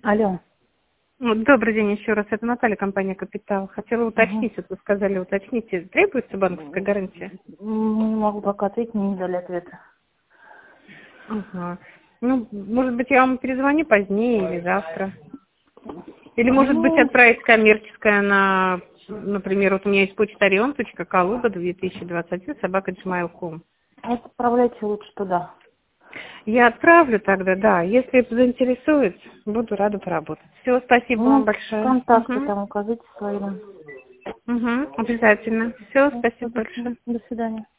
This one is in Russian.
Алло. Добрый день еще раз. Это Наталья, компания «Капитал». Хотела Угу. уточнить, вот вы сказали, уточните, требуется банковская гарантия? Не могу пока ответить, мне не дали ответа. Ага. Ну, может быть, я вам перезвоню позднее или завтра. Или, может быть, Ну, отправить коммерческое на, например, вот у меня есть почтареночка.калуга2021 @gmail.com. отправляйте лучше туда. Я отправлю тогда, да. Если это заинтересует, буду рада поработать. Все, спасибо вам Ну, большое. контакты Угу. там укажите свои. Угу. Обязательно. Все, Ну, спасибо всё, большое. до свидания.